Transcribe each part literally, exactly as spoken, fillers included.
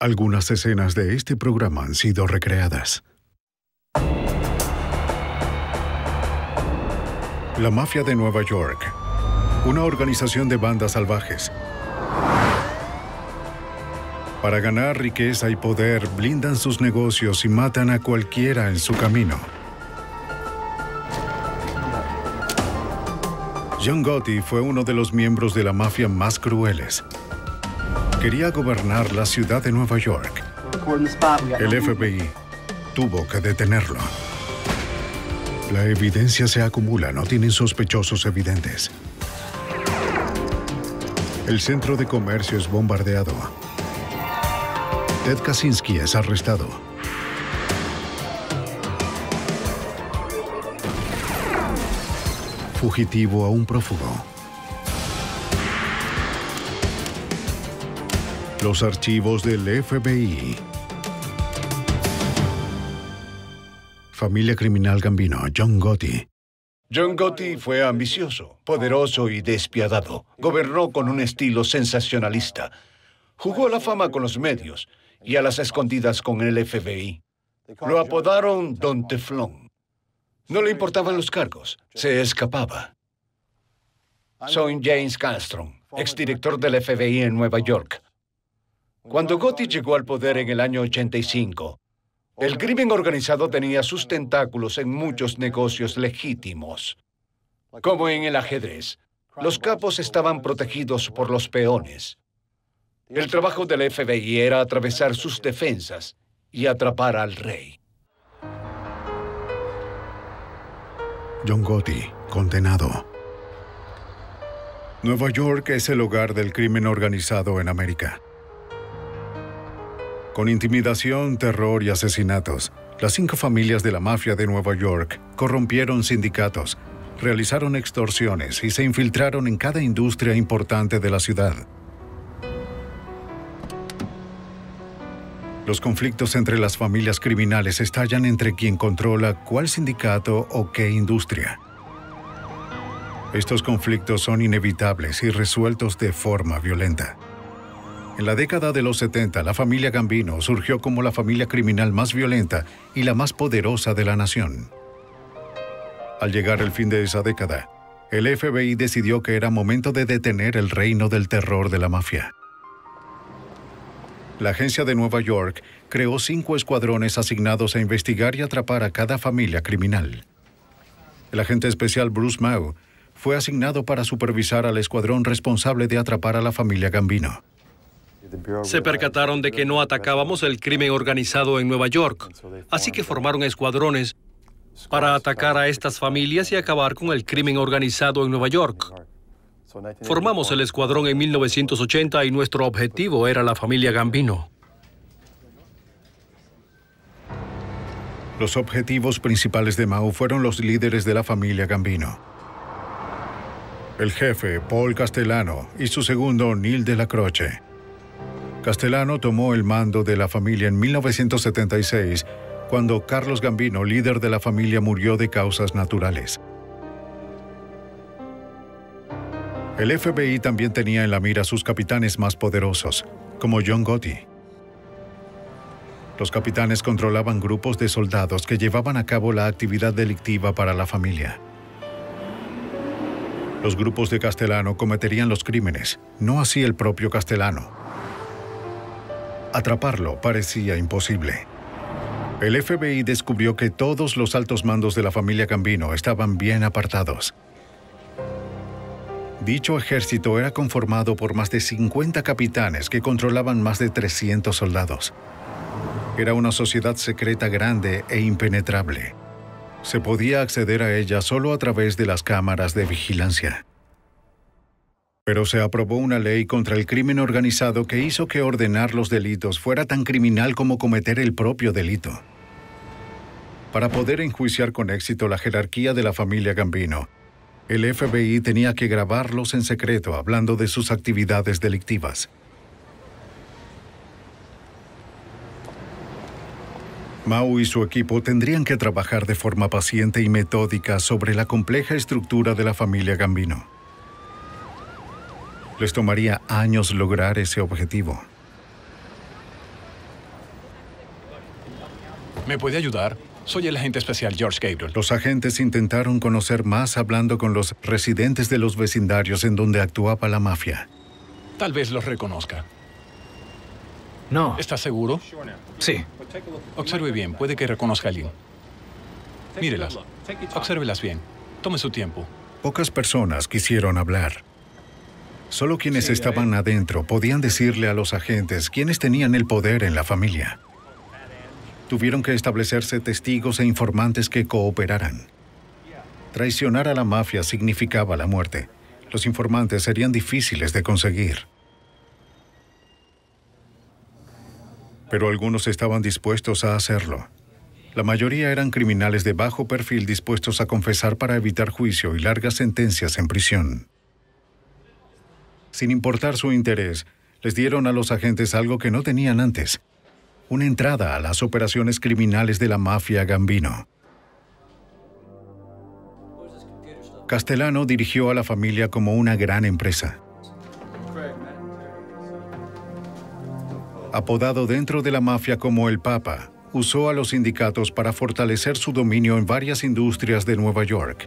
Algunas escenas de este programa han sido recreadas. La Mafia de Nueva York, una organización de bandas salvajes. Para ganar riqueza y poder, blindan sus negocios y matan a cualquiera en su camino. John Gotti fue uno de los miembros de la mafia más crueles. Quería gobernar la ciudad de Nueva York. El F B I tuvo que detenerlo. La evidencia se acumula, no tienen sospechosos evidentes. El centro de comercio es bombardeado. Ted Kaczynski es arrestado. Fugitivo a un prófugo. Los archivos del F B I. Familia criminal Gambino, John Gotti. John Gotti fue ambicioso, poderoso y despiadado. Gobernó con un estilo sensacionalista. Jugó a la fama con los medios y a las escondidas con el F B I. Lo apodaron Don Teflón. No le importaban los cargos, se escapaba. Soy James Castron, exdirector del F B I en Nueva York. Cuando Gotti llegó al poder en el año ochenta y cinco, el crimen organizado tenía sus tentáculos en muchos negocios legítimos. Como en el ajedrez, los capos estaban protegidos por los peones. El trabajo del F B I era atravesar sus defensas y atrapar al rey. John Gotti, condenado. Nueva York es el hogar del crimen organizado en América. Con intimidación, terror y asesinatos, las cinco familias de la mafia de Nueva York corrompieron sindicatos, realizaron extorsiones y se infiltraron en cada industria importante de la ciudad. Los conflictos entre las familias criminales estallan entre quien controla cuál sindicato o qué industria. Estos conflictos son inevitables y resueltos de forma violenta. En la década de los setenta, la familia Gambino surgió como la familia criminal más violenta y la más poderosa de la nación. Al llegar el fin de esa década, el F B I decidió que era momento de detener el reino del terror de la mafia. La agencia de Nueva York creó cinco escuadrones asignados a investigar y atrapar a cada familia criminal. El agente especial Bruce Mau fue asignado para supervisar al escuadrón responsable de atrapar a la familia Gambino. Se percataron de que no atacábamos el crimen organizado en Nueva York, así que formaron escuadrones para atacar a estas familias y acabar con el crimen organizado en Nueva York. Formamos el escuadrón en mil novecientos ochenta y nuestro objetivo era la familia Gambino. Los objetivos principales de Mau fueron los líderes de la familia Gambino. El jefe, Paul Castellano, y su segundo, Neil de la Croce. Castellano tomó el mando de la familia en mil novecientos setenta y seis, cuando Carlos Gambino, líder de la familia, murió de causas naturales. El F B I también tenía en la mira a sus capitanes más poderosos, como John Gotti. Los capitanes controlaban grupos de soldados que llevaban a cabo la actividad delictiva para la familia. Los grupos de Castellano cometerían los crímenes, no así el propio Castellano. Atraparlo parecía imposible. El F B I descubrió que todos los altos mandos de la familia Gambino estaban bien apartados. Dicho ejército era conformado por más de cincuenta capitanes que controlaban más de trescientos soldados. Era una sociedad secreta grande e impenetrable. Se podía acceder a ella solo a través de las cámaras de vigilancia. Pero se aprobó una ley contra el crimen organizado que hizo que ordenar los delitos fuera tan criminal como cometer el propio delito. Para poder enjuiciar con éxito la jerarquía de la familia Gambino, el F B I tenía que grabarlos en secreto hablando de sus actividades delictivas. Mau y su equipo tendrían que trabajar de forma paciente y metódica sobre la compleja estructura de la familia Gambino. Les tomaría años lograr ese objetivo. ¿Me puede ayudar? Soy el agente especial George Gabriel. Los agentes intentaron conocer más hablando con los residentes de los vecindarios en donde actuaba la mafia. Tal vez los reconozca. No. ¿Está seguro? Sí. Observe bien, puede que reconozca a alguien. Mírelas. Obsérvelas bien. Tome su tiempo. Pocas personas quisieron hablar. Solo quienes estaban adentro podían decirle a los agentes quiénes tenían el poder en la familia. Tuvieron que establecerse testigos e informantes que cooperaran. Traicionar a la mafia significaba la muerte. Los informantes serían difíciles de conseguir. Pero algunos estaban dispuestos a hacerlo. La mayoría eran criminales de bajo perfil dispuestos a confesar para evitar juicio y largas sentencias en prisión. Sin importar su interés, les dieron a los agentes algo que no tenían antes: una entrada a las operaciones criminales de la mafia Gambino. Castellano dirigió a la familia como una gran empresa. Apodado dentro de la mafia como el Papa, usó a los sindicatos para fortalecer su dominio en varias industrias de Nueva York.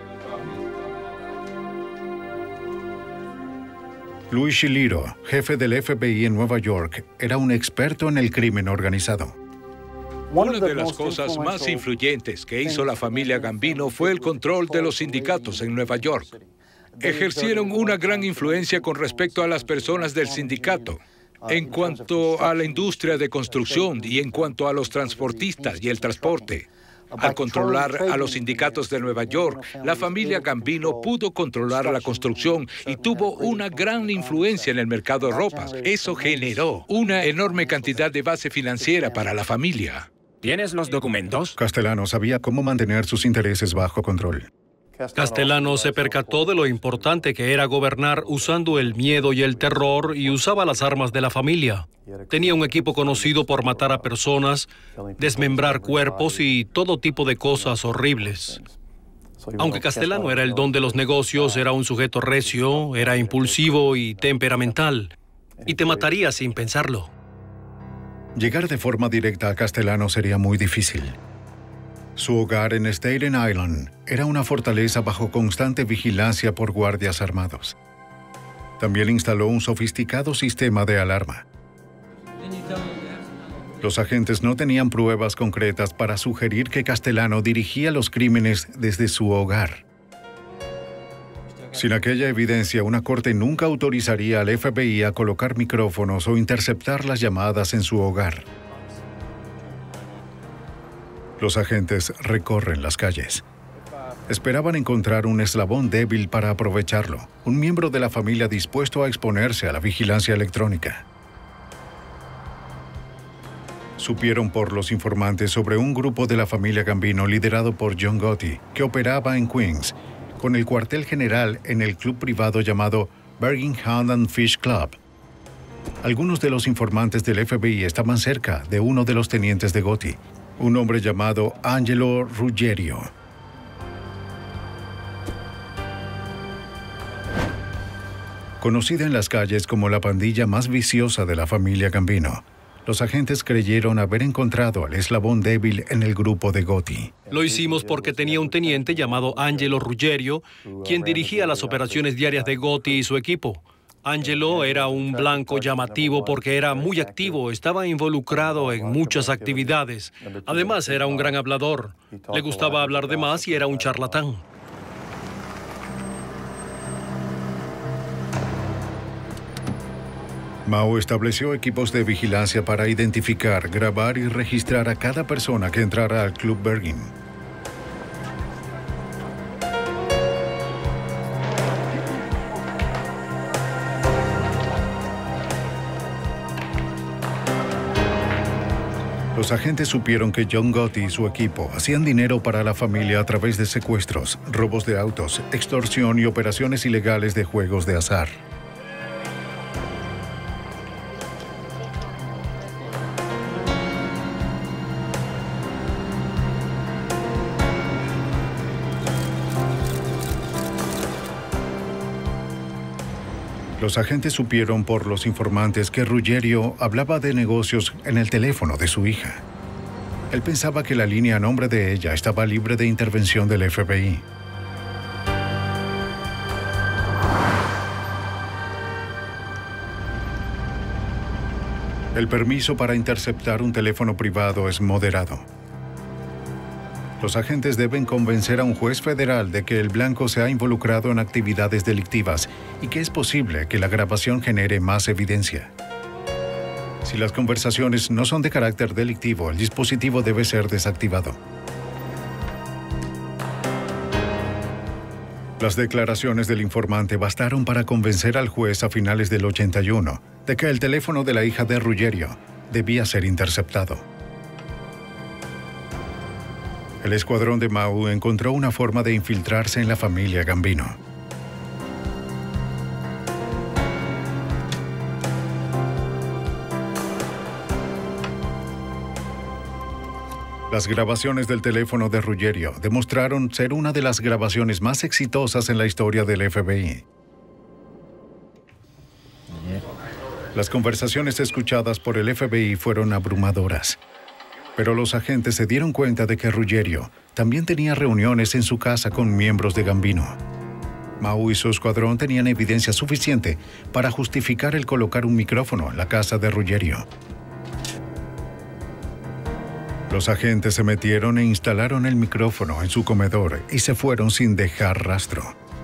Louis Shilliro, jefe del F B I en Nueva York, era un experto en el crimen organizado. Una de las cosas más influyentes que hizo la familia Gambino fue el control de los sindicatos en Nueva York. Ejercieron una gran influencia con respecto a las personas del sindicato, en cuanto a la industria de construcción y en cuanto a los transportistas y el transporte. Al controlar a los sindicatos de Nueva York, la familia Gambino pudo controlar la construcción y tuvo una gran influencia en el mercado de ropas. Eso generó una enorme cantidad de base financiera para la familia. ¿Tienes los documentos? Castellano sabía cómo mantener sus intereses bajo control. Castellano se percató de lo importante que era gobernar usando el miedo y el terror, y usaba las armas de la familia. Tenía un equipo conocido por matar a personas, desmembrar cuerpos y todo tipo de cosas horribles. Aunque Castellano era el don de los negocios, era un sujeto recio, era impulsivo y temperamental, y te mataría sin pensarlo. Llegar de forma directa a Castellano sería muy difícil. Su hogar en Staten Island era una fortaleza bajo constante vigilancia por guardias armados. También instaló un sofisticado sistema de alarma. Los agentes no tenían pruebas concretas para sugerir que Castellano dirigía los crímenes desde su hogar. Sin aquella evidencia, una corte nunca autorizaría al F B I a colocar micrófonos o interceptar las llamadas en su hogar. Los agentes recorren las calles. Esperaban encontrar un eslabón débil para aprovecharlo, un miembro de la familia dispuesto a exponerse a la vigilancia electrónica. Supieron por los informantes sobre un grupo de la familia Gambino liderado por John Gotti, que operaba en Queens, con el cuartel general en el club privado llamado Birmingham and Fish Club. Algunos de los informantes del F B I estaban cerca de uno de los tenientes de Gotti, un hombre llamado Angelo Ruggiero. Conocida en las calles como la pandilla más viciosa de la familia Gambino, los agentes creyeron haber encontrado el eslabón débil en el grupo de Gotti. Lo hicimos porque tenía un teniente llamado Angelo Ruggiero, quien dirigía las operaciones diarias de Gotti y su equipo. Angelo era un blanco llamativo porque era muy activo, estaba involucrado en muchas actividades. Además, era un gran hablador. Le gustaba hablar de más y era un charlatán. Mao estableció equipos de vigilancia para identificar, grabar y registrar a cada persona que entrara al Club Bergin. Los agentes supieron que John Gotti y su equipo hacían dinero para la familia a través de secuestros, robos de autos, extorsión y operaciones ilegales de juegos de azar. Los agentes supieron por los informantes que Ruggiero hablaba de negocios en el teléfono de su hija. Él pensaba que la línea a nombre de ella estaba libre de intervención del F B I. El permiso para interceptar un teléfono privado es moderado. Los agentes deben convencer a un juez federal de que el blanco se ha involucrado en actividades delictivas y que es posible que la grabación genere más evidencia. Si las conversaciones no son de carácter delictivo, el dispositivo debe ser desactivado. Las declaraciones del informante bastaron para convencer al juez a finales del ochenta y uno de que el teléfono de la hija de Ruggerio debía ser interceptado. El escuadrón de Mau encontró una forma de infiltrarse en la familia Gambino. Las grabaciones del teléfono de Ruggerio demostraron ser una de las grabaciones más exitosas en la historia del F B I. Las conversaciones escuchadas por el F B I fueron abrumadoras, pero los agentes se dieron cuenta de que Ruggerio también tenía reuniones en su casa con miembros de Gambino. Mau y su escuadrón tenían evidencia suficiente para justificar el colocar un micrófono en la casa de Ruggerio. Los agentes se metieron e instalaron el micrófono en su comedor y se fueron sin dejar rastro.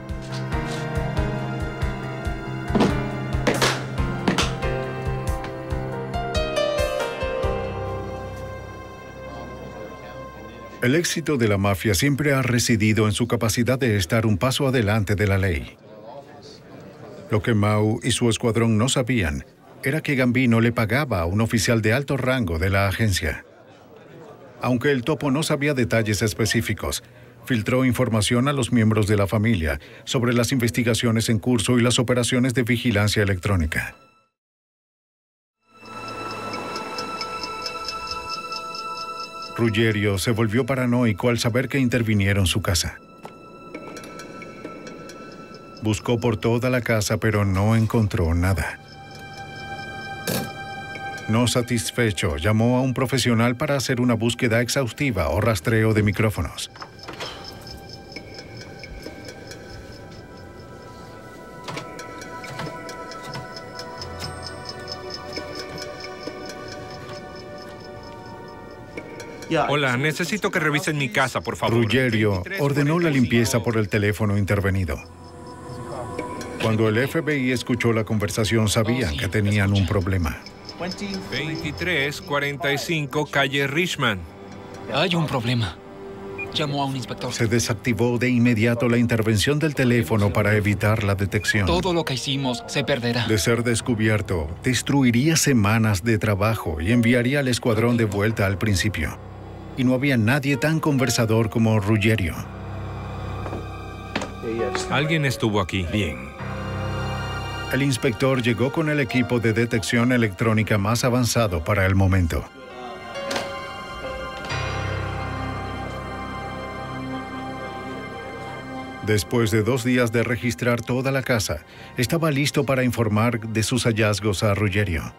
El éxito de la mafia siempre ha residido en su capacidad de estar un paso adelante de la ley. Lo que Mau y su escuadrón no sabían era que Gambino le pagaba a un oficial de alto rango de la agencia. Aunque el topo no sabía detalles específicos, filtró información a los miembros de la familia sobre las investigaciones en curso y las operaciones de vigilancia electrónica. Ruggerio se volvió paranoico al saber que intervinieron su casa. Buscó por toda la casa, pero no encontró nada. No satisfecho, llamó a un profesional para hacer una búsqueda exhaustiva o rastreo de micrófonos. Hola, necesito que revisen mi casa, por favor. Ruggerio ordenó la limpieza por el teléfono intervenido. Cuando el F B I escuchó la conversación, sabían que tenían un problema. veintitrés cuarenta y cinco, calle Richman. Hay un problema. Llamó a un inspector. Se desactivó de inmediato la intervención del teléfono para evitar la detección. Todo lo que hicimos se perderá. De ser descubierto, destruiría semanas de trabajo y enviaría al escuadrón de vuelta al principio. Y no había nadie tan conversador como Ruggerio. Alguien estuvo aquí. Bien. El inspector llegó con el equipo de detección electrónica más avanzado para el momento. Después de dos días de registrar toda la casa, estaba listo para informar de sus hallazgos a Ruggerio.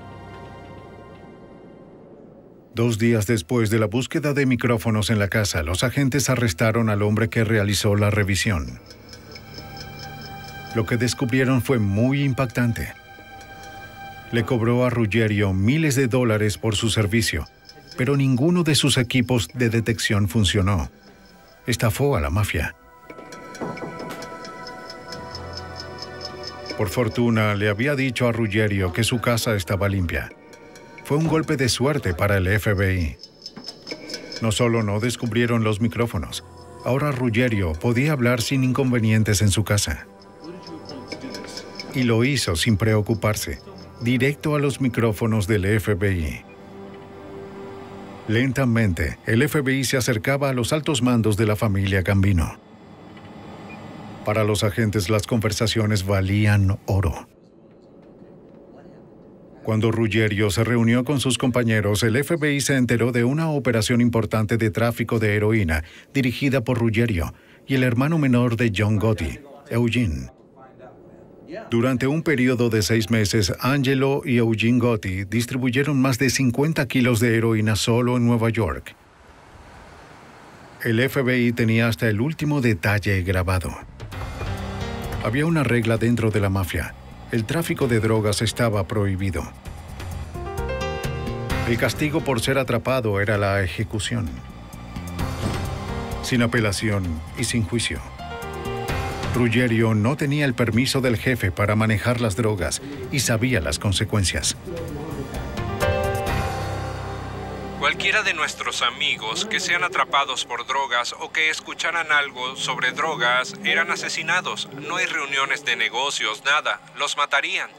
Dos días después de la búsqueda de micrófonos en la casa, los agentes arrestaron al hombre que realizó la revisión. Lo que descubrieron fue muy impactante. Le cobró a Ruggerio miles de dólares por su servicio, pero ninguno de sus equipos de detección funcionó. Estafó a la mafia. Por fortuna, le había dicho a Ruggerio que su casa estaba limpia. Fue un golpe de suerte para el F B I. No solo no descubrieron los micrófonos, ahora Ruggerio podía hablar sin inconvenientes en su casa. Y lo hizo sin preocuparse, directo a los micrófonos del F B I. Lentamente, el F B I se acercaba a los altos mandos de la familia Gambino. Para los agentes, las conversaciones valían oro. Cuando Ruggerio se reunió con sus compañeros, el F B I se enteró de una operación importante de tráfico de heroína dirigida por Ruggerio y el hermano menor de John Gotti, Eugene. Durante un periodo de seis meses, Angelo y Eugene Gotti distribuyeron más de cincuenta kilos de heroína solo en Nueva York. El F B I tenía hasta el último detalle grabado. Había una regla dentro de la mafia. El tráfico de drogas estaba prohibido. El castigo por ser atrapado era la ejecución. Sin apelación y sin juicio. Ruggerio no tenía el permiso del jefe para manejar las drogas y sabía las consecuencias. Cualquiera de nuestros amigos que sean atrapados por drogas o que escucharan algo sobre drogas eran asesinados. No hay reuniones de negocios, nada. Los matarían.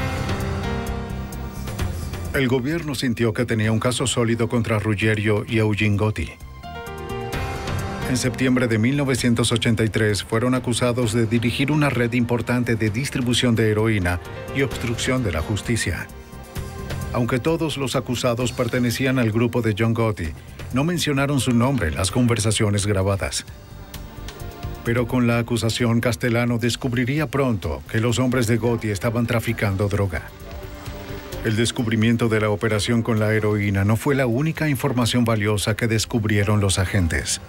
El gobierno sintió que tenía un caso sólido contra Ruggerio y Eugene Gotti. En septiembre de mil novecientos ochenta y tres fueron acusados de dirigir una red importante de distribución de heroína y obstrucción de la justicia. Aunque todos los acusados pertenecían al grupo de John Gotti, no mencionaron su nombre en las conversaciones grabadas. Pero con la acusación, Castellano descubriría pronto que los hombres de Gotti estaban traficando droga. El descubrimiento de la operación con la heroína no fue la única información valiosa que descubrieron los agentes.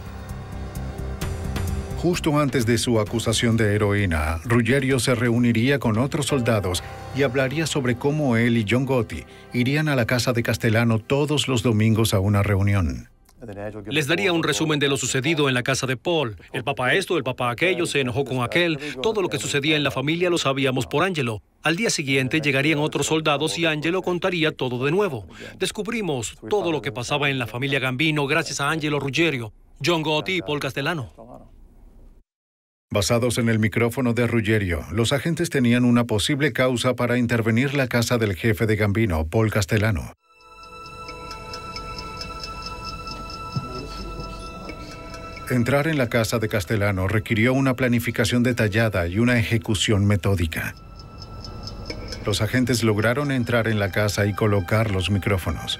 Justo antes de su acusación de heroína, Ruggerio se reuniría con otros soldados y hablaría sobre cómo él y John Gotti irían a la casa de Castellano todos los domingos a una reunión. Les daría un resumen de lo sucedido en la casa de Paul. El papá esto, el papá aquello, se enojó con aquel. Todo lo que sucedía en la familia lo sabíamos por Angelo. Al día siguiente llegarían otros soldados y Angelo contaría todo de nuevo. Descubrimos todo lo que pasaba en la familia Gambino gracias a Angelo Ruggerio, John Gotti y Paul Castellano. Basados en el micrófono de Ruggerio, los agentes tenían una posible causa para intervenir la casa del jefe de Gambino, Paul Castellano. Entrar en la casa de Castellano requirió una planificación detallada y una ejecución metódica. Los agentes lograron entrar en la casa y colocar los micrófonos.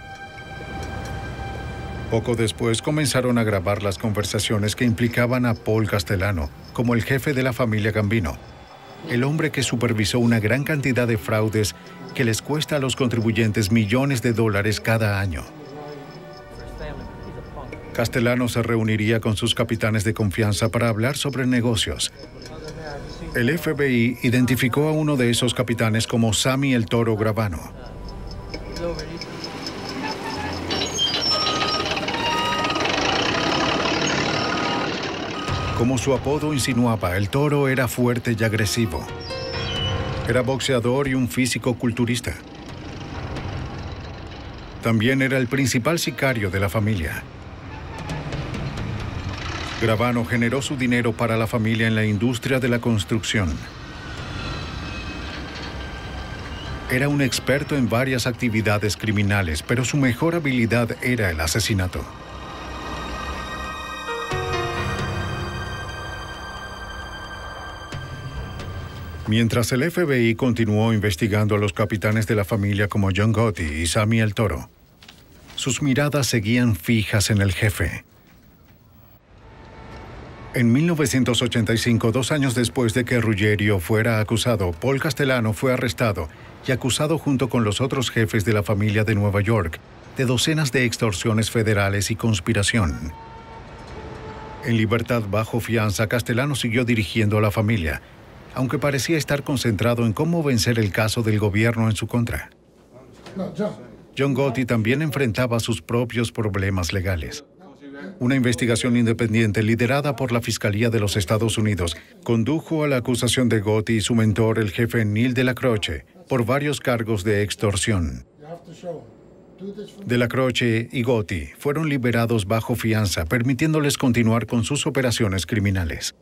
Poco después comenzaron a grabar las conversaciones que implicaban a Paul Castellano como el jefe de la familia Gambino, el hombre que supervisó una gran cantidad de fraudes que les cuesta a los contribuyentes millones de dólares cada año. Castellano se reuniría con sus capitanes de confianza para hablar sobre negocios. El F B I identificó a uno de esos capitanes como Sammy el Toro Gravano. Como su apodo insinuaba, el Toro era fuerte y agresivo. Era boxeador y un físico culturista. También era el principal sicario de la familia. Gravano generó su dinero para la familia en la industria de la construcción. Era un experto en varias actividades criminales, pero su mejor habilidad era el asesinato. Mientras el F B I continuó investigando a los capitanes de la familia como John Gotti y Sammy el Toro, sus miradas seguían fijas en el jefe. En mil novecientos ochenta y cinco, dos años después de que Ruggerio fuera acusado, Paul Castellano fue arrestado y acusado junto con los otros jefes de la familia de Nueva York de docenas de extorsiones federales y conspiración. En libertad bajo fianza, Castellano siguió dirigiendo a la familia, aunque parecía estar concentrado en cómo vencer el caso del gobierno en su contra. John Gotti también enfrentaba sus propios problemas legales. Una investigación independiente liderada por la Fiscalía de los Estados Unidos condujo a la acusación de Gotti y su mentor, el jefe Neil Delacroce, por varios cargos de extorsión. Delacroce y Gotti fueron liberados bajo fianza, permitiéndoles continuar con sus operaciones criminales.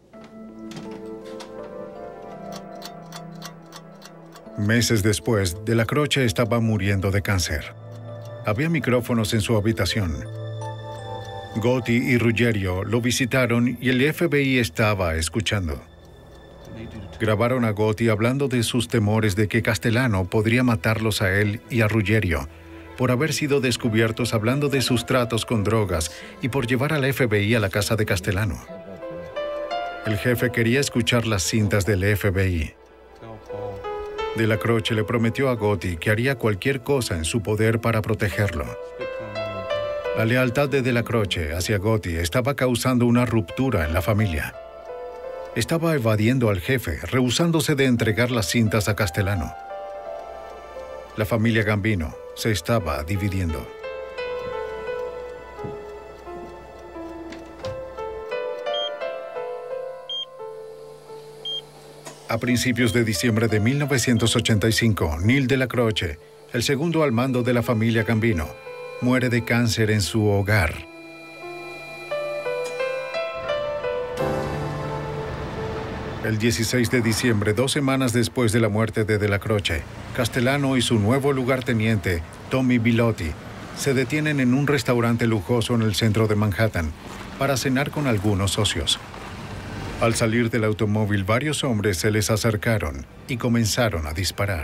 Meses después, Delacroce estaba muriendo de cáncer. Había micrófonos en su habitación. Gotti y Ruggerio lo visitaron y el F B I estaba escuchando. Grabaron a Gotti hablando de sus temores de que Castellano podría matarlos a él y a Ruggerio por haber sido descubiertos hablando de sus tratos con drogas y por llevar al F B I a la casa de Castellano. El jefe quería escuchar las cintas del F B I. De la Croce le prometió a Gotti que haría cualquier cosa en su poder para protegerlo. La lealtad de De la Croce hacia Gotti estaba causando una ruptura en la familia. Estaba evadiendo al jefe, rehusándose de entregar las cintas a Castellano. La familia Gambino se estaba dividiendo. A principios de diciembre de mil novecientos ochenta y cinco, Neil De la Croce, el segundo al mando de la familia Gambino, muere de cáncer en su hogar. El dieciséis de diciembre, dos semanas después de la muerte de De la Croce, Castellano y su nuevo lugarteniente, Tommy Bilotti, se detienen en un restaurante lujoso en el centro de Manhattan para cenar con algunos socios. Al salir del automóvil, varios hombres se les acercaron y comenzaron a disparar.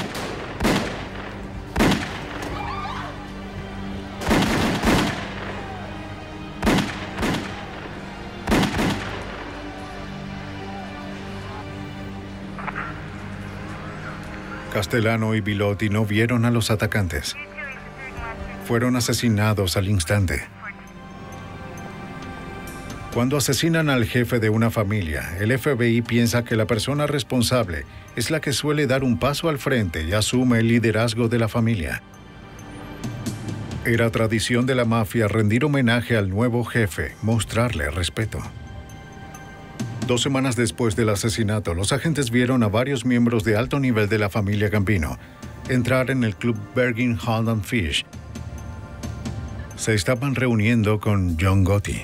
Castellano y Bilotti no vieron a los atacantes. Fueron asesinados al instante. Cuando asesinan al jefe de una familia, el F B I piensa que la persona responsable es la que suele dar un paso al frente y asume el liderazgo de la familia. Era tradición de la mafia rendir homenaje al nuevo jefe, mostrarle respeto. Dos semanas después del asesinato, los agentes vieron a varios miembros de alto nivel de la familia Gambino entrar en el club Bergin Hunt and Fish. Se estaban reuniendo con John Gotti.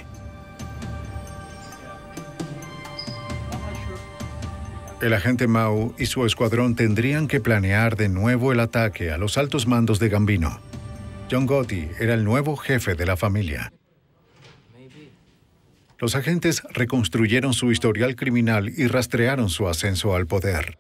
El agente Mao y su escuadrón tendrían que planear de nuevo el ataque a los altos mandos de Gambino. John Gotti era el nuevo jefe de la familia. Los agentes reconstruyeron su historial criminal y rastrearon su ascenso al poder.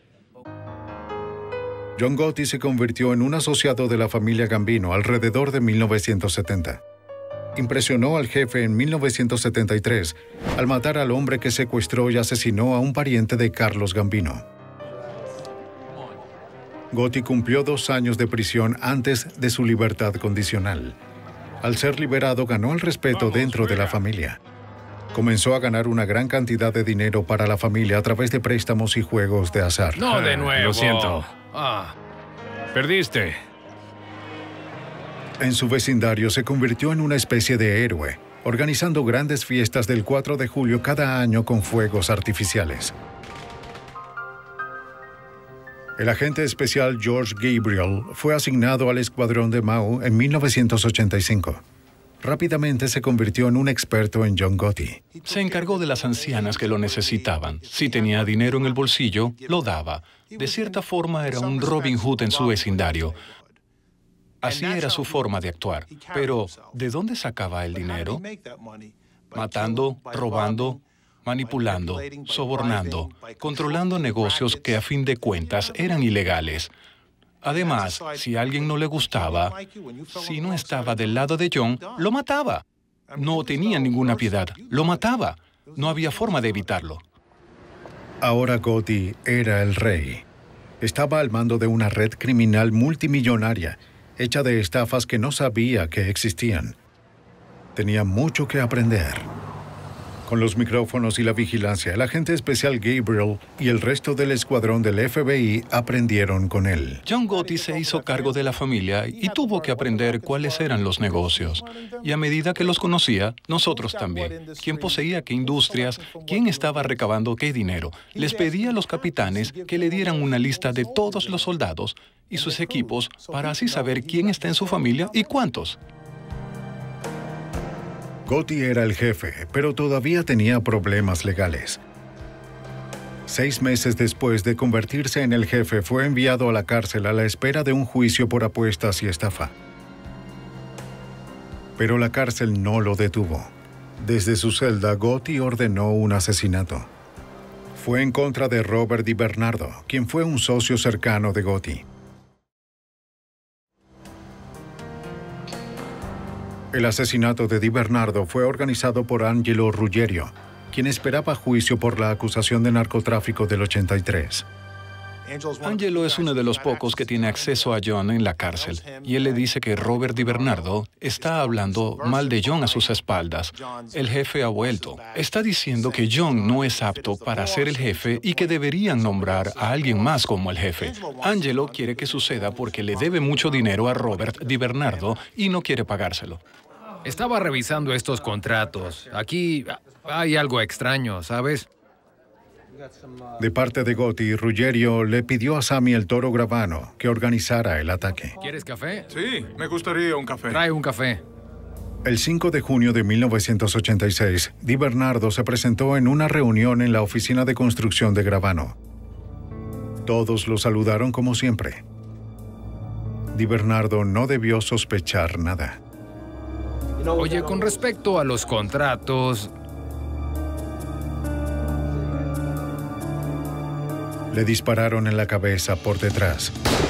John Gotti se convirtió en un asociado de la familia Gambino alrededor de mil novecientos setenta. Impresionó al jefe en mil novecientos setenta y tres al matar al hombre que secuestró y asesinó a un pariente de Carlos Gambino. Gotti cumplió dos años de prisión antes de su libertad condicional. Al ser liberado, ganó el respeto dentro de la familia. Comenzó a ganar una gran cantidad de dinero para la familia a través de préstamos y juegos de azar. No, de nuevo. Lo siento. Ah, perdiste. En su vecindario se convirtió en una especie de héroe, organizando grandes fiestas del cuatro de julio cada año con fuegos artificiales. El agente especial George Gabriel fue asignado al escuadrón de Mao en mil novecientos ochenta y cinco. Rápidamente se convirtió en un experto en John Gotti. Se encargó de las ancianas que lo necesitaban. Si tenía dinero en el bolsillo, lo daba. De cierta forma era un Robin Hood en su vecindario. Así era su forma de actuar. Pero, ¿de dónde sacaba el dinero? Matando, robando, manipulando, sobornando, controlando negocios que a fin de cuentas eran ilegales. Además, si a alguien no le gustaba, si no estaba del lado de John, lo mataba. No tenía ninguna piedad, lo mataba. No había forma de evitarlo. Ahora Gotti era el rey. Estaba al mando de una red criminal multimillonaria, hecha de estafas que no sabía que existían. Tenía mucho que aprender. Con los micrófonos y la vigilancia, el agente especial Gabriel y el resto del escuadrón del F B I aprendieron con él. John Gotti se hizo cargo de la familia y tuvo que aprender cuáles eran los negocios. Y a medida que los conocía, nosotros también. ¿Quién poseía qué industrias? ¿Quién estaba recabando qué dinero? Les pedía a los capitanes que le dieran una lista de todos los soldados y sus equipos para así saber quién está en su familia y cuántos. Gotti era el jefe, pero todavía tenía problemas legales. Seis meses después de convertirse en el jefe, fue enviado a la cárcel a la espera de un juicio por apuestas y estafa. Pero la cárcel no lo detuvo. Desde su celda, Gotti ordenó un asesinato. Fue en contra de Robert Di Bernardo, quien fue un socio cercano de Gotti. El asesinato de Di Bernardo fue organizado por Angelo Ruggiero, quien esperaba juicio por la acusación de narcotráfico del ochenta y tres. Angelo es uno de los pocos que tiene acceso a John en la cárcel, y él le dice que Robert DiBernardo está hablando mal de John a sus espaldas. El jefe ha vuelto. Está diciendo que John no es apto para ser el jefe y que deberían nombrar a alguien más como el jefe. Angelo quiere que suceda porque le debe mucho dinero a Robert DiBernardo y no quiere pagárselo. Estaba revisando estos contratos. Aquí hay algo extraño, ¿sabes? De parte de Gotti, Ruggerio le pidió a Sammy el Toro Gravano que organizara el ataque. ¿Quieres café? Sí, me gustaría un café. Trae un café. El cinco de junio de mil novecientos ochenta y seis, DiBernardo se presentó en una reunión en la oficina de construcción de Gravano. Todos lo saludaron como siempre. DiBernardo no debió sospechar nada. Oye, con respecto a los contratos... Le dispararon en la cabeza por detrás.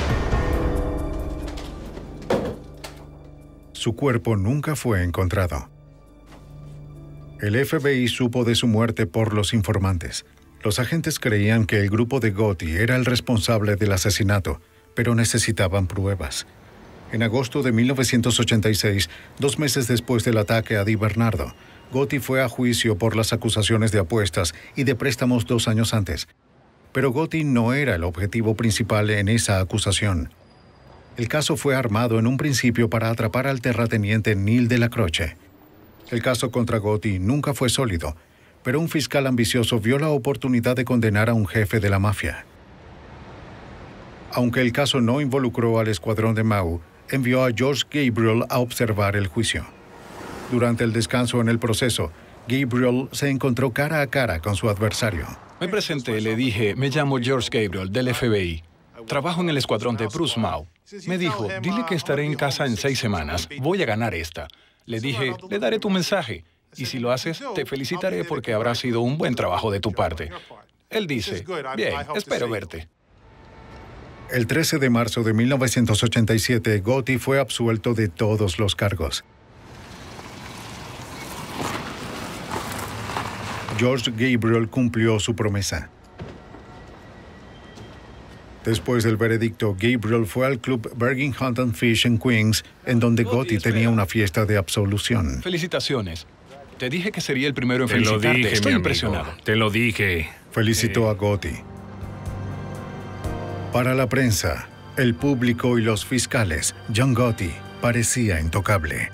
Su cuerpo nunca fue encontrado. El F B I supo de su muerte por los informantes. Los agentes creían que el grupo de Gotti era el responsable del asesinato, pero necesitaban pruebas. En agosto de mil novecientos ochenta y seis, dos meses después del ataque a DiBernardo, Gotti fue a juicio por las acusaciones de apuestas y de préstamos dos años antes. Pero Gotti no era el objetivo principal en esa acusación. El caso fue armado en un principio para atrapar al terrateniente Neil de la Croce. El caso contra Gotti nunca fue sólido, pero un fiscal ambicioso vio la oportunidad de condenar a un jefe de la mafia. Aunque el caso no involucró al escuadrón de Mau, envió a George Gabriel a observar el juicio. Durante el descanso en el proceso, Gabriel se encontró cara a cara con su adversario. Me presenté, le dije, me llamo George Gabriel, del F B I. Trabajo en el escuadrón de Bruce Mau. Me dijo, dile que estaré en casa en seis semanas. Voy a ganar esta. Le dije, le daré tu mensaje. Y si lo haces, te felicitaré porque habrá sido un buen trabajo de tu parte. Él dice, bien, espero verte. El trece de marzo de mil novecientos ochenta y siete, Gotti fue absuelto de todos los cargos. George Gabriel cumplió su promesa. Después del veredicto, Gabriel fue al club Bergin Hunt and Fish en Queens, en donde Gotti tenía una fiesta de absolución. Felicitaciones. Te dije que sería el primero en Te lo felicitarte. dije, Estoy mi impresionado. amigo. Te lo dije. Felicitó Eh. a Gotti. Para la prensa, el público y los fiscales, John Gotti parecía intocable.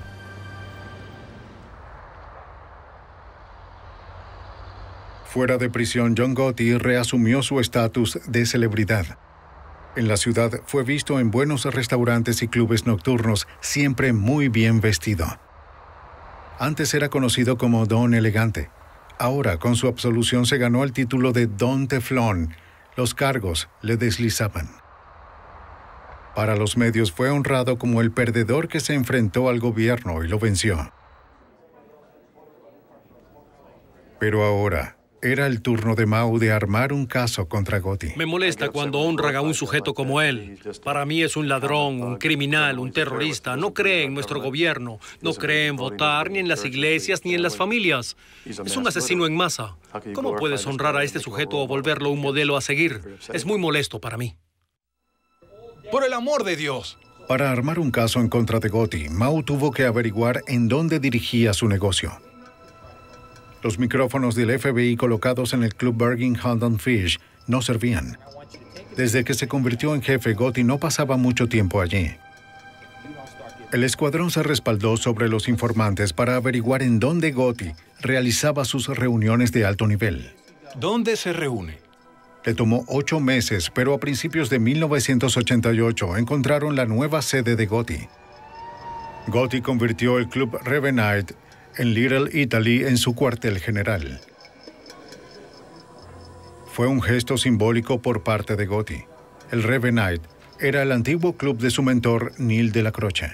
Fuera de prisión, John Gotti reasumió su estatus de celebridad. En la ciudad fue visto en buenos restaurantes y clubes nocturnos, siempre muy bien vestido. Antes era conocido como Don Elegante. Ahora, con su absolución, se ganó el título de Don Teflón. Los cargos le deslizaban. Para los medios fue honrado como el perdedor que se enfrentó al gobierno y lo venció. Pero ahora era el turno de Mau de armar un caso contra Gotti. Me molesta cuando honran a un sujeto como él. Para mí es un ladrón, un criminal, un terrorista. No cree en nuestro gobierno, no cree en votar ni en las iglesias ni en las familias. Es un asesino en masa. ¿Cómo puedes honrar a este sujeto o volverlo un modelo a seguir? Es muy molesto para mí. ¡Por el amor de Dios! Para armar un caso en contra de Gotti, Mau tuvo que averiguar en dónde dirigía su negocio. Los micrófonos del F B I colocados en el club Bergin Hunt and Fish no servían. Desde que se convirtió en jefe, Gotti no pasaba mucho tiempo allí. El escuadrón se respaldó sobre los informantes para averiguar en dónde Gotti realizaba sus reuniones de alto nivel. ¿Dónde se reúne? Le tomó ocho meses, pero a principios de mil novecientos ochenta y ocho encontraron la nueva sede de Gotti. Gotti convirtió el club Revenite en Little Italy en su cuartel general. Fue un gesto simbólico por parte de Gotti. El Revenite era el antiguo club de su mentor, Neil de la Croce.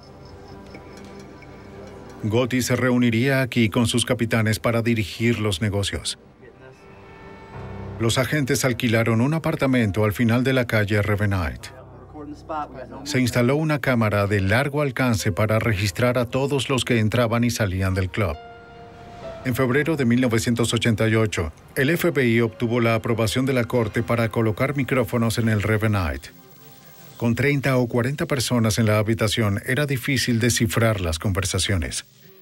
Gotti se reuniría aquí con sus capitanes para dirigir los negocios. Los agentes alquilaron un apartamento al final de la calle Revenite. Se instaló una cámara de largo alcance para registrar a todos los que entraban y salían del club. En febrero de mil novecientos ochenta y ocho, el F B I obtuvo la aprobación de la Corte para colocar micrófonos en el Revenite. Con treinta o cuarenta personas en la habitación, era difícil descifrar las conversaciones.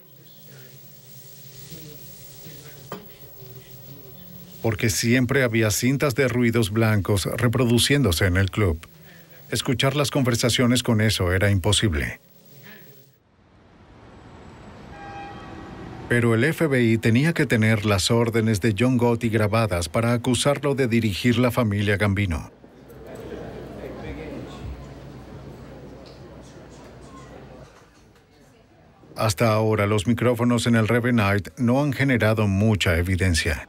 Porque siempre había cintas de ruidos blancos reproduciéndose en el club. Escuchar las conversaciones con eso era imposible. Pero el F B I tenía que tener las órdenes de John Gotti grabadas para acusarlo de dirigir la familia Gambino. Hasta ahora, los micrófonos en el Revenite no han generado mucha evidencia.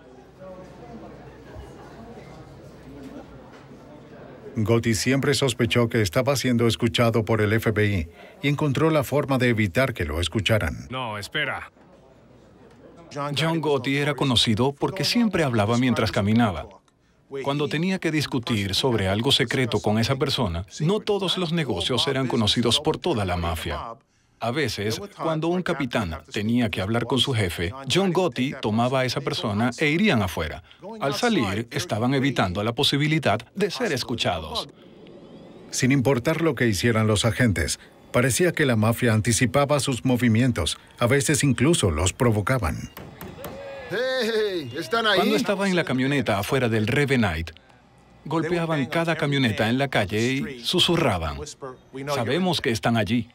Gotti siempre sospechó que estaba siendo escuchado por el F B I y encontró la forma de evitar que lo escucharan. No, espera. John Gotti era conocido porque siempre hablaba mientras caminaba. Cuando tenía que discutir sobre algo secreto con esa persona, no todos los negocios eran conocidos por toda la mafia. A veces, cuando un capitán tenía que hablar con su jefe, John Gotti tomaba a esa persona e irían afuera. Al salir, estaban evitando la posibilidad de ser escuchados. Sin importar lo que hicieran los agentes, parecía que la mafia anticipaba sus movimientos, a veces incluso los provocaban. ¡Hey! ¿Están ahí? Cuando estaba en la camioneta afuera del Revenite, golpeaban cada camioneta en la calle y susurraban: "Sabemos que están allí".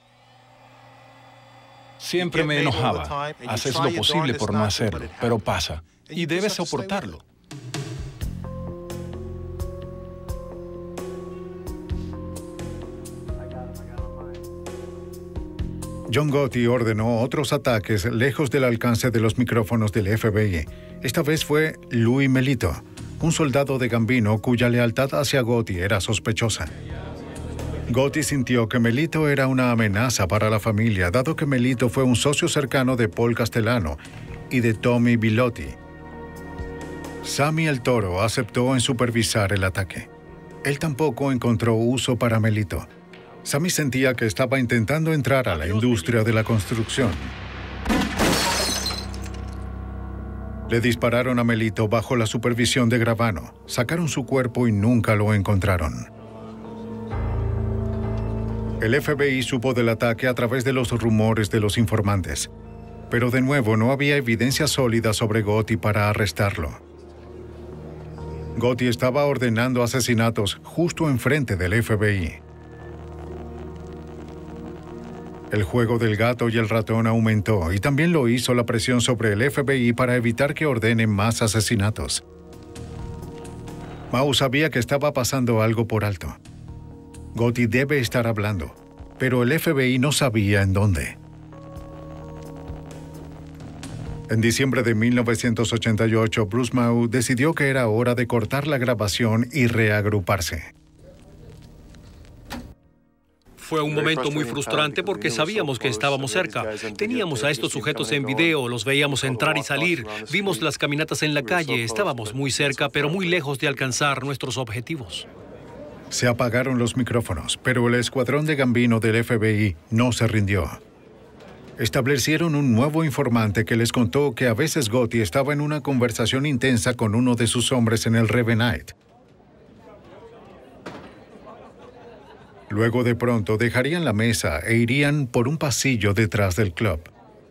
Siempre me enojaba. Haces lo posible por no hacerlo, pero pasa, y debes soportarlo. John Gotti ordenó otros ataques lejos del alcance de los micrófonos del F B I. Esta vez fue Louis Melito, un soldado de Gambino cuya lealtad hacia Gotti era sospechosa. Gotti sintió que Melito era una amenaza para la familia, dado que Melito fue un socio cercano de Paul Castellano y de Tommy Bilotti. Sammy el Toro aceptó en supervisar el ataque. Él tampoco encontró uso para Melito. Sammy sentía que estaba intentando entrar a la industria de la construcción. Le dispararon a Melito bajo la supervisión de Gravano. Sacaron su cuerpo y nunca lo encontraron. El F B I supo del ataque a través de los rumores de los informantes. Pero de nuevo no había evidencia sólida sobre Gotti para arrestarlo. Gotti estaba ordenando asesinatos justo enfrente del F B I. El juego del gato y el ratón aumentó y también lo hizo la presión sobre el F B I para evitar que ordene más asesinatos. Mao sabía que estaba pasando algo por alto. Gotti debe estar hablando, pero el F B I no sabía en dónde. En diciembre de mil novecientos ochenta y ocho, Bruce Mao decidió que era hora de cortar la grabación y reagruparse. Fue un momento muy frustrante porque sabíamos que estábamos cerca. Teníamos a estos sujetos en video, los veíamos entrar y salir, vimos las caminatas en la calle, estábamos muy cerca, pero muy lejos de alcanzar nuestros objetivos. Se apagaron los micrófonos, pero el escuadrón de Gambino del F B I no se rindió. Establecieron un nuevo informante que les contó que a veces Gotti estaba en una conversación intensa con uno de sus hombres en el Revenite. Luego de pronto dejarían la mesa e irían por un pasillo detrás del club.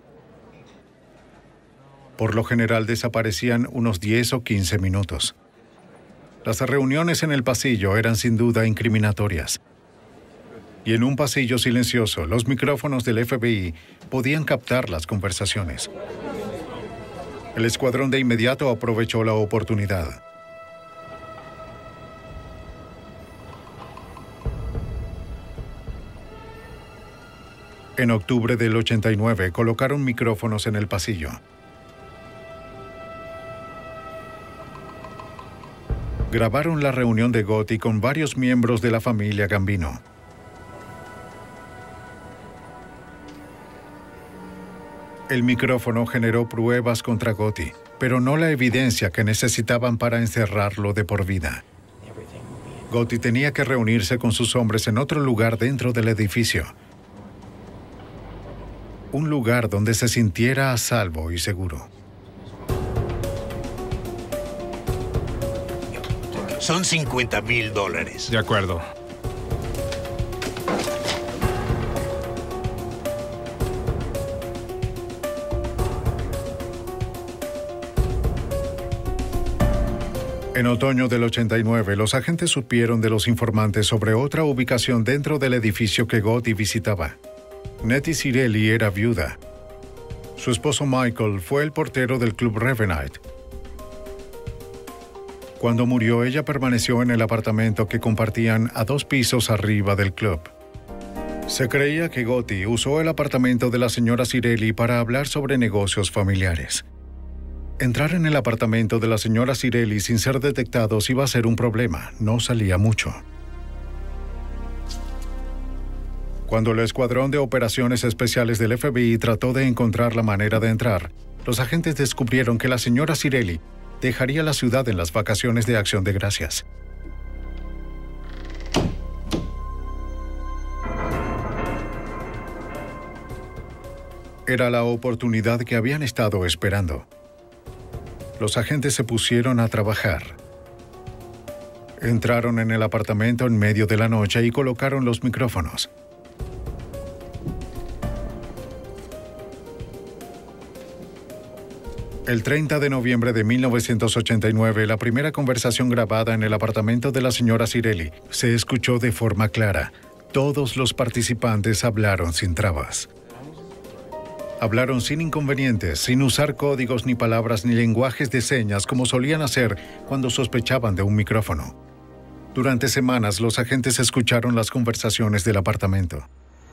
Por lo general desaparecían unos diez o quince minutos. Las reuniones en el pasillo eran sin duda incriminatorias. Y en un pasillo silencioso, los micrófonos del F B I podían captar las conversaciones. El escuadrón de inmediato aprovechó la oportunidad. En octubre del ochenta y nueve, colocaron micrófonos en el pasillo. Grabaron la reunión de Gotti con varios miembros de la familia Gambino. El micrófono generó pruebas contra Gotti, pero no la evidencia que necesitaban para encerrarlo de por vida. Gotti tenía que reunirse con sus hombres en otro lugar dentro del edificio. Un lugar donde se sintiera a salvo y seguro. Son cincuenta mil dólares. De acuerdo. En otoño del ochenta y nueve, los agentes supieron de los informantes sobre otra ubicación dentro del edificio que Gotti visitaba. Nettie Cirelli era viuda. Su esposo Michael fue el portero del Club Revenite. Cuando murió, ella permaneció en el apartamento que compartían a dos pisos arriba del club. Se creía que Gotti usó el apartamento de la señora Cirelli para hablar sobre negocios familiares. Entrar en el apartamento de la señora Cirelli sin ser detectados iba a ser un problema, no salía mucho. Cuando el Escuadrón de Operaciones Especiales del F B I trató de encontrar la manera de entrar, los agentes descubrieron que la señora Cirelli dejaría la ciudad en las vacaciones de Acción de Gracias. Era la oportunidad que habían estado esperando. Los agentes se pusieron a trabajar. Entraron en el apartamento en medio de la noche y colocaron los micrófonos. El treinta de noviembre de mil novecientos ochenta y nueve, la primera conversación grabada en el apartamento de la señora Cirelli se escuchó de forma clara. Todos los participantes hablaron sin trabas. Hablaron sin inconvenientes, sin usar códigos ni palabras ni lenguajes de señas como solían hacer cuando sospechaban de un micrófono. Durante semanas, los agentes escucharon las conversaciones del apartamento.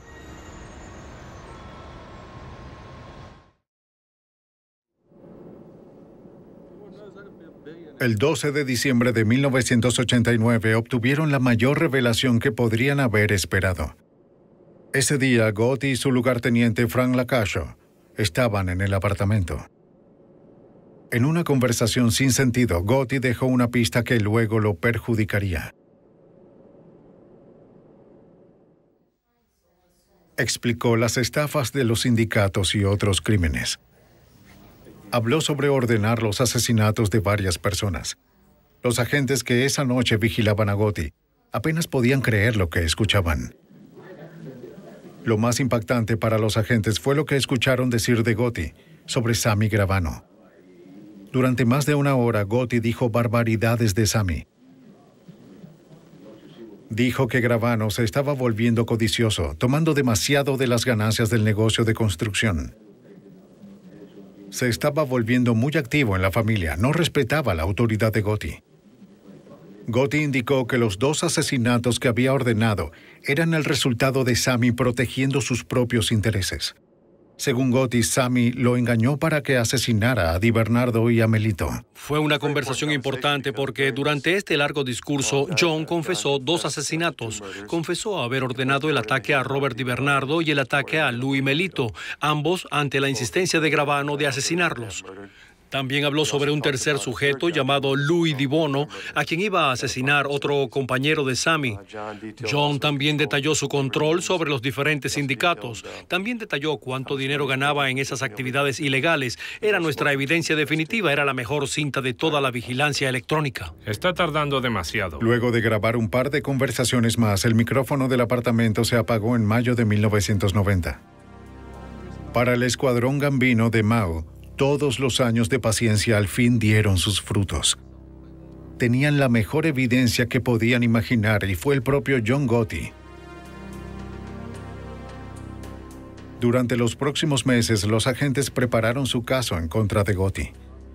El doce de diciembre de mil novecientos ochenta y nueve obtuvieron la mayor revelación que podrían haber esperado. Ese día, Gotti y su lugarteniente Frank Lacascio estaban en el apartamento. En una conversación sin sentido, Gotti dejó una pista que luego lo perjudicaría. Explicó las estafas de los sindicatos y otros crímenes. Habló sobre ordenar los asesinatos de varias personas. Los agentes que esa noche vigilaban a Gotti apenas podían creer lo que escuchaban. Lo más impactante para los agentes fue lo que escucharon decir de Gotti sobre Sammy Gravano. Durante más de una hora, Gotti dijo barbaridades de Sammy. Dijo que Gravano se estaba volviendo codicioso, tomando demasiado de las ganancias del negocio de construcción. Se estaba volviendo muy activo en la familia, no respetaba la autoridad de Gotti. Gotti indicó que los dos asesinatos que había ordenado eran el resultado de Sammy protegiendo sus propios intereses. Según Gotti, Sammy lo engañó para que asesinara a Di Bernardo y a Melito. Fue una conversación importante porque durante este largo discurso, John confesó dos asesinatos. Confesó haber ordenado el ataque a Robert Di Bernardo y el ataque a Louis Melito, ambos ante la insistencia de Gravano de asesinarlos. También habló sobre un tercer sujeto llamado Louis Di Bono, a quien iba a asesinar otro compañero de Sammy. John también detalló su control sobre los diferentes sindicatos. También detalló cuánto dinero ganaba en esas actividades ilegales. Era nuestra evidencia definitiva, era la mejor cinta de toda la vigilancia electrónica. Está tardando demasiado. Luego de grabar un par de conversaciones más, el micrófono del apartamento se apagó en mayo de mil novecientos noventa. Para el Escuadrón Gambino de Mao, todos los años de paciencia al fin dieron sus frutos. Tenían la mejor evidencia que podían imaginar y fue el propio John Gotti. Durante los próximos meses, los agentes prepararon su caso en contra de Gotti.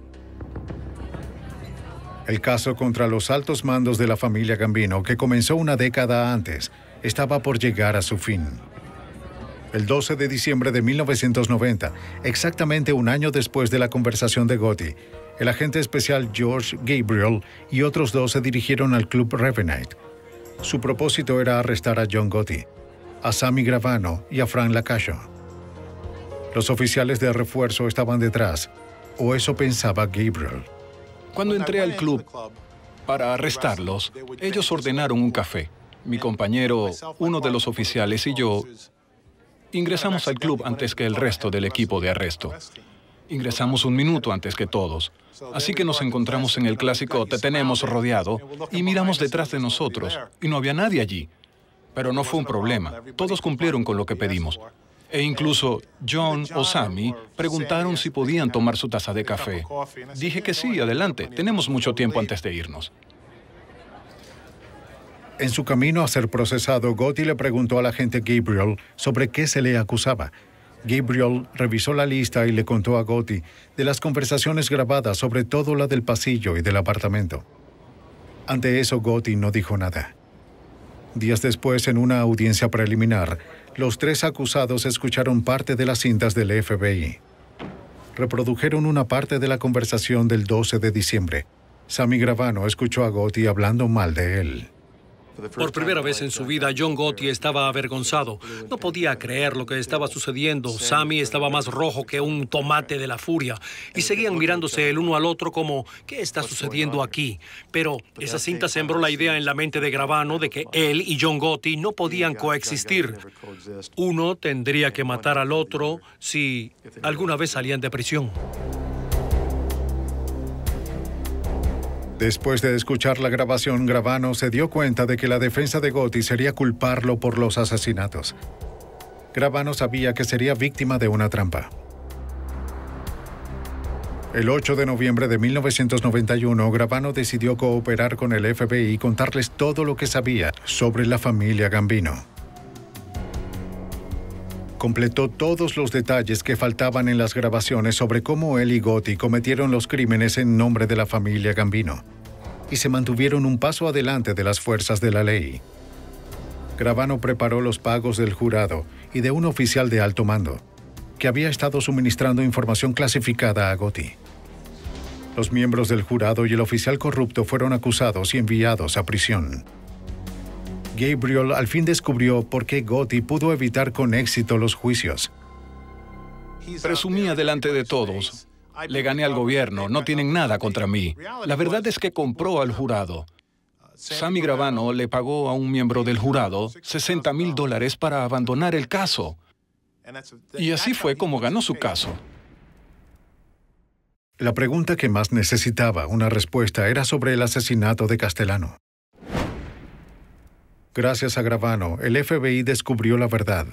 El caso contra los altos mandos de la familia Gambino, que comenzó una década antes, estaba por llegar a su fin. El doce de diciembre de mil novecientos noventa, exactamente un año después de la conversación de Gotti, el agente especial George Gabriel y otros dos se dirigieron al Club Revenite. Su propósito era arrestar a John Gotti, a Sammy Gravano y a Frank Lacascio. Los oficiales de refuerzo estaban detrás, o eso pensaba Gabriel. Cuando entré al club para arrestarlos, ellos ordenaron un café. Mi compañero, uno de los oficiales y yo ingresamos al club antes que el resto del equipo de arresto. Ingresamos un minuto antes que todos. Así que nos encontramos en el clásico "te tenemos rodeado" y miramos detrás de nosotros y no había nadie allí. Pero no fue un problema. Todos cumplieron con lo que pedimos. E incluso John o Sammy preguntaron si podían tomar su taza de café. Dije que sí, adelante. Tenemos mucho tiempo antes de irnos. En su camino a ser procesado, Gotti le preguntó al agente Gabriel sobre qué se le acusaba. Gabriel revisó la lista y le contó a Gotti de las conversaciones grabadas, sobre todo la del pasillo y del apartamento. Ante eso, Gotti no dijo nada. Días después, en una audiencia preliminar, los tres acusados escucharon parte de las cintas del F B I. Reprodujeron una parte de la conversación del doce de diciembre. Sammy Gravano escuchó a Gotti hablando mal de él. Por primera vez en su vida, John Gotti estaba avergonzado. No podía creer lo que estaba sucediendo. Sammy estaba más rojo que un tomate de la furia. Y seguían mirándose el uno al otro como, ¿qué está sucediendo aquí? Pero esa cinta sembró la idea en la mente de Gravano de que él y John Gotti no podían coexistir. Uno tendría que matar al otro si alguna vez salían de prisión. Después de escuchar la grabación, Gravano se dio cuenta de que la defensa de Gotti sería culparlo por los asesinatos. Gravano sabía que sería víctima de una trampa. El ocho de noviembre de mil novecientos noventa y uno, Gravano decidió cooperar con el F B I y contarles todo lo que sabía sobre la familia Gambino. Completó todos los detalles que faltaban en las grabaciones sobre cómo él y Gotti cometieron los crímenes en nombre de la familia Gambino y se mantuvieron un paso adelante de las fuerzas de la ley. Gravano preparó los pagos del jurado y de un oficial de alto mando que había estado suministrando información clasificada a Gotti. Los miembros del jurado y el oficial corrupto fueron acusados y enviados a prisión. Gabriel al fin descubrió por qué Gotti pudo evitar con éxito los juicios. Presumía delante de todos. Le gané al gobierno, no tienen nada contra mí. La verdad es que compró al jurado. Sammy Gravano le pagó a un miembro del jurado sesenta mil dólares para abandonar el caso. Y así fue como ganó su caso. La pregunta que más necesitaba una respuesta era sobre el asesinato de Castellano. Gracias a Gravano, el F B I descubrió la verdad.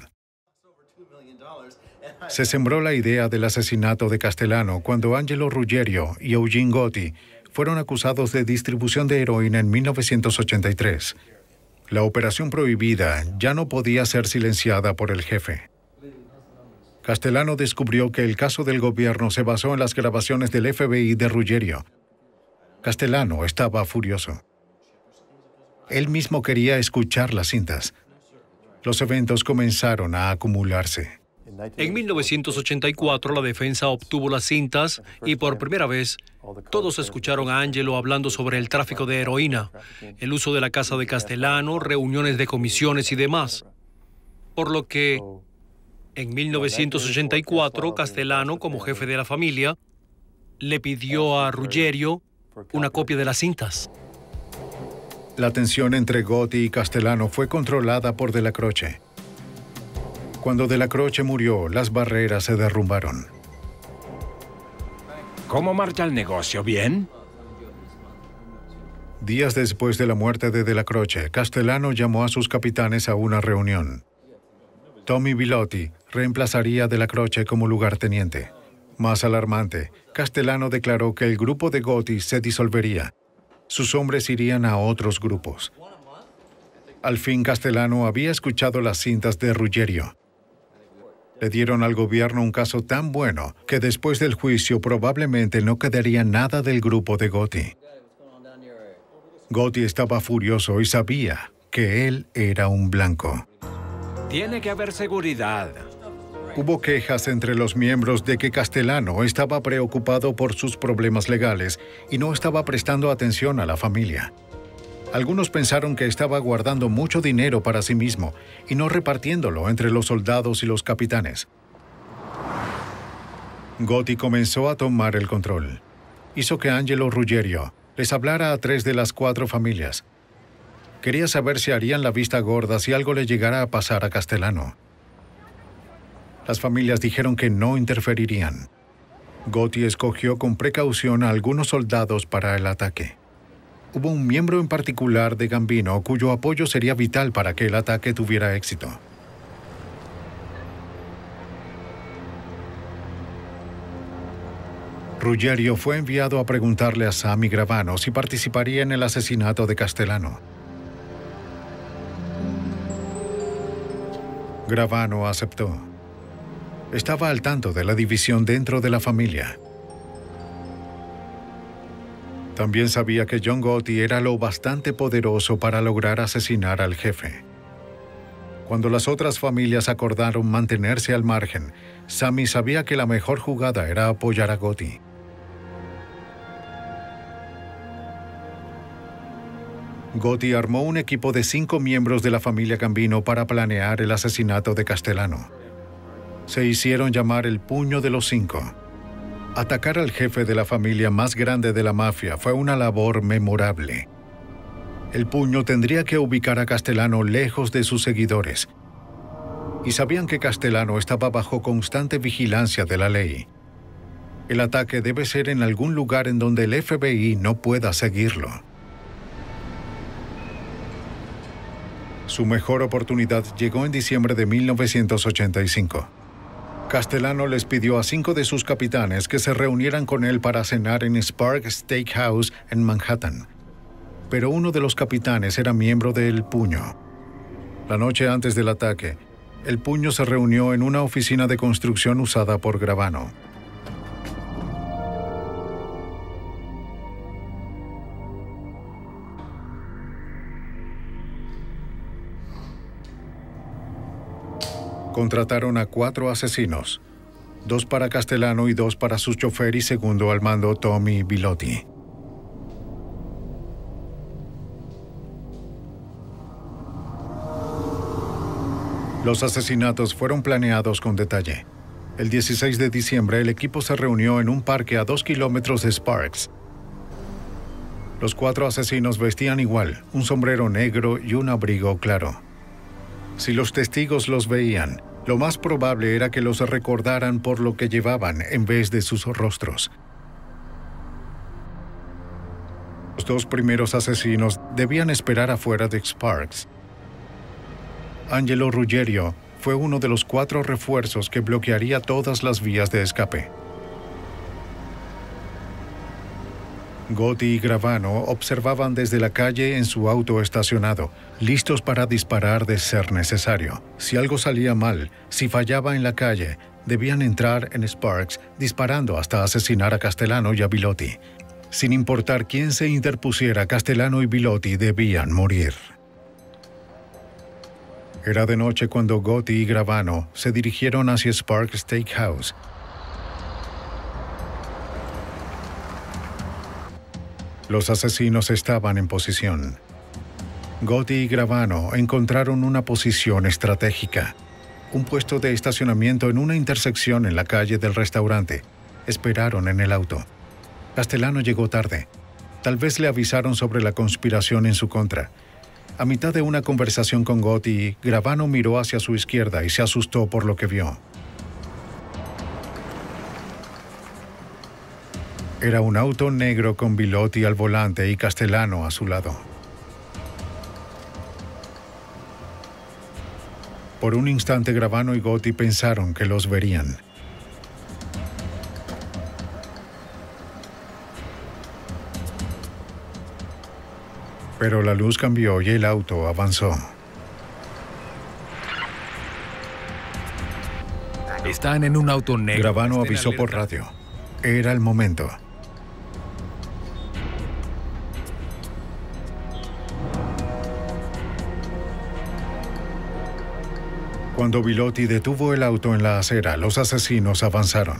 Se sembró la idea del asesinato de Castellano cuando Angelo Ruggiero y Eugene Gotti fueron acusados de distribución de heroína en mil novecientos ochenta y tres. La operación prohibida ya no podía ser silenciada por el jefe. Castellano descubrió que el caso del gobierno se basó en las grabaciones del F B I de Ruggiero. Castellano estaba furioso. Él mismo quería escuchar las cintas. Los eventos comenzaron a acumularse. En mil novecientos ochenta y cuatro, la defensa obtuvo las cintas y por primera vez todos escucharon a Angelo hablando sobre el tráfico de heroína, el uso de la casa de Castellano, reuniones de comisiones y demás. Por lo que, en mil novecientos ochenta y cuatro, Castellano, como jefe de la familia, le pidió a Ruggiero una copia de las cintas. La tensión entre Gotti y Castellano fue controlada por De la Croce. Cuando De la Croce murió, las barreras se derrumbaron. ¿Cómo marcha el negocio? ¿Bien? Días después de la muerte de De la Croce, Castellano llamó a sus capitanes a una reunión. Tommy Bilotti reemplazaría a De la Croce como lugarteniente. Más alarmante, Castellano declaró que el grupo de Gotti se disolvería. Sus hombres irían a otros grupos. Al fin, Castellano había escuchado las cintas de Ruggiero. Le dieron al gobierno un caso tan bueno que después del juicio probablemente no quedaría nada del grupo de Gotti. Gotti estaba furioso y sabía que él era un blanco. Tiene que haber seguridad. Hubo quejas entre los miembros de que Castellano estaba preocupado por sus problemas legales y no estaba prestando atención a la familia. Algunos pensaron que estaba guardando mucho dinero para sí mismo y no repartiéndolo entre los soldados y los capitanes. Gotti comenzó a tomar el control. Hizo que Angelo Ruggiero les hablara a tres de las cuatro familias. Quería saber si harían la vista gorda si algo le llegara a pasar a Castellano. Las familias dijeron que no interferirían. Gotti escogió con precaución a algunos soldados para el ataque. Hubo un miembro en particular de Gambino cuyo apoyo sería vital para que el ataque tuviera éxito. Ruggerio fue enviado a preguntarle a Sammy Gravano si participaría en el asesinato de Castellano. Gravano aceptó. Estaba al tanto de la división dentro de la familia. También sabía que John Gotti era lo bastante poderoso para lograr asesinar al jefe. Cuando las otras familias acordaron mantenerse al margen, Sammy sabía que la mejor jugada era apoyar a Gotti. Gotti armó un equipo de cinco miembros de la familia Gambino para planear el asesinato de Castellano. Se hicieron llamar el Puño de los Cinco. Atacar al jefe de la familia más grande de la mafia fue una labor memorable. El Puño tendría que ubicar a Castellano lejos de sus seguidores. Y sabían que Castellano estaba bajo constante vigilancia de la ley. El ataque debe ser en algún lugar en donde el F B I no pueda seguirlo. Su mejor oportunidad llegó en diciembre de mil novecientos ochenta y cinco. Castellano les pidió a cinco de sus capitanes que se reunieran con él para cenar en Spark Steakhouse en Manhattan. Pero uno de los capitanes era miembro del Puño. La noche antes del ataque, el Puño se reunió en una oficina de construcción usada por Gravano. Contrataron a cuatro asesinos, dos para Castellano y dos para su chofer y segundo al mando Tommy Bilotti. Los asesinatos fueron planeados con detalle. El dieciséis de diciembre, el equipo se reunió en un parque a dos kilómetros de Sparks. Los cuatro asesinos vestían igual, un sombrero negro y un abrigo claro. Si los testigos los veían, lo más probable era que los recordaran por lo que llevaban en vez de sus rostros. Los dos primeros asesinos debían esperar afuera de Sparks. Angelo Ruggerio fue uno de los cuatro refuerzos que bloquearía todas las vías de escape. Gotti y Gravano observaban desde la calle en su auto estacionado, listos para disparar de ser necesario. Si algo salía mal, si fallaba en la calle, debían entrar en Sparks disparando hasta asesinar a Castellano y a Bilotti. Sin importar quién se interpusiera, Castellano y Bilotti debían morir. Era de noche cuando Gotti y Gravano se dirigieron hacia Spark Steakhouse. Los asesinos estaban en posición. Gotti y Gravano encontraron una posición estratégica, un puesto de estacionamiento en una intersección en la calle del restaurante. Esperaron en el auto. Castellano llegó tarde. Tal vez le avisaron sobre la conspiración en su contra. A mitad de una conversación con Gotti, Gravano miró hacia su izquierda y se asustó por lo que vio. Era un auto negro con Bilotti al volante y Castellano a su lado. Por un instante, Gravano y Gotti pensaron que los verían. Pero la luz cambió y el auto avanzó. Están en un auto negro. Gravano avisó por radio. Era el momento. Cuando Bilotti detuvo el auto en la acera, los asesinos avanzaron.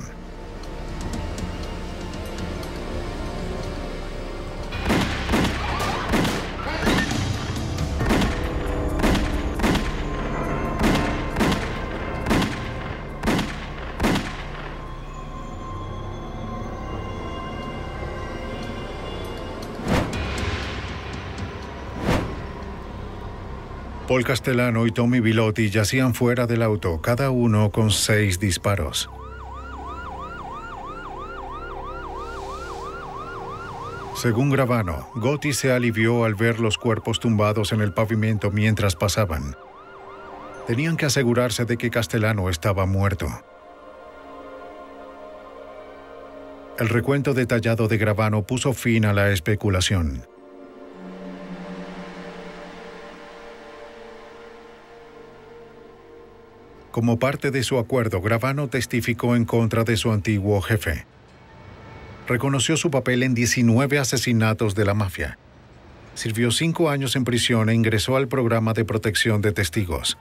Paul Castellano y Tommy Bilotti yacían fuera del auto, cada uno con seis disparos. Según Gravano, Gotti se alivió al ver los cuerpos tumbados en el pavimento mientras pasaban. Tenían que asegurarse de que Castellano estaba muerto. El recuento detallado de Gravano puso fin a la especulación. Como parte de su acuerdo, Gravano testificó en contra de su antiguo jefe. Reconoció su papel en diecinueve asesinatos de la mafia. Sirvió cinco años en prisión e ingresó al programa de protección de testigos.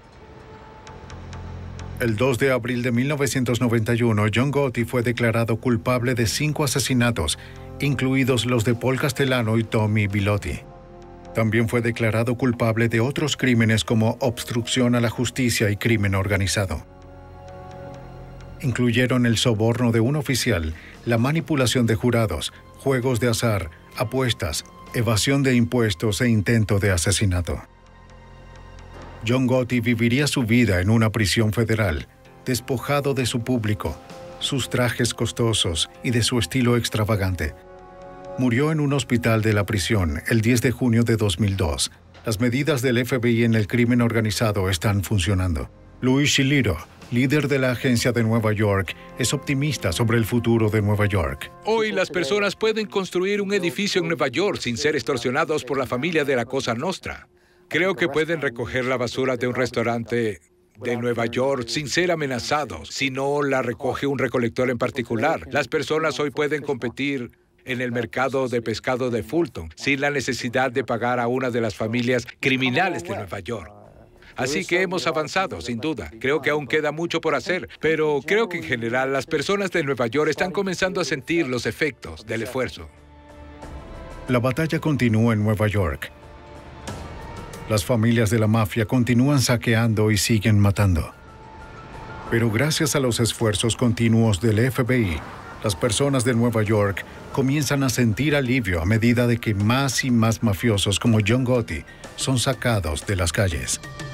El dos de abril de mil novecientos noventa y uno, John Gotti fue declarado culpable de cinco asesinatos, incluidos los de Paul Castellano y Tommy Bilotti. También fue declarado culpable de otros crímenes como obstrucción a la justicia y crimen organizado. Incluyeron el soborno de un oficial, la manipulación de jurados, juegos de azar, apuestas, evasión de impuestos e intento de asesinato. John Gotti viviría su vida en una prisión federal, despojado de su público, sus trajes costosos y de su estilo extravagante. Murió en un hospital de la prisión el diez de junio de dos mil dos. Las medidas del F B I en el crimen organizado están funcionando. Louis Chiliro, líder de la agencia de Nueva York, es optimista sobre el futuro de Nueva York. Hoy las personas pueden construir un edificio en Nueva York sin ser extorsionados por la familia de la Cosa Nostra. Creo que pueden recoger la basura de un restaurante de Nueva York sin ser amenazados, si no la recoge un recolector en particular. Las personas hoy pueden competir en el mercado de pescado de Fulton sin la necesidad de pagar a una de las familias criminales de Nueva York. Así que hemos avanzado, sin duda. Creo que aún queda mucho por hacer, pero creo que en general las personas de Nueva York están comenzando a sentir los efectos del esfuerzo. La batalla continúa en Nueva York. Las familias de la mafia continúan saqueando y siguen matando. Pero gracias a los esfuerzos continuos del F B I, las personas de Nueva York comienzan a sentir alivio a medida de que más y más mafiosos como John Gotti son sacados de las calles.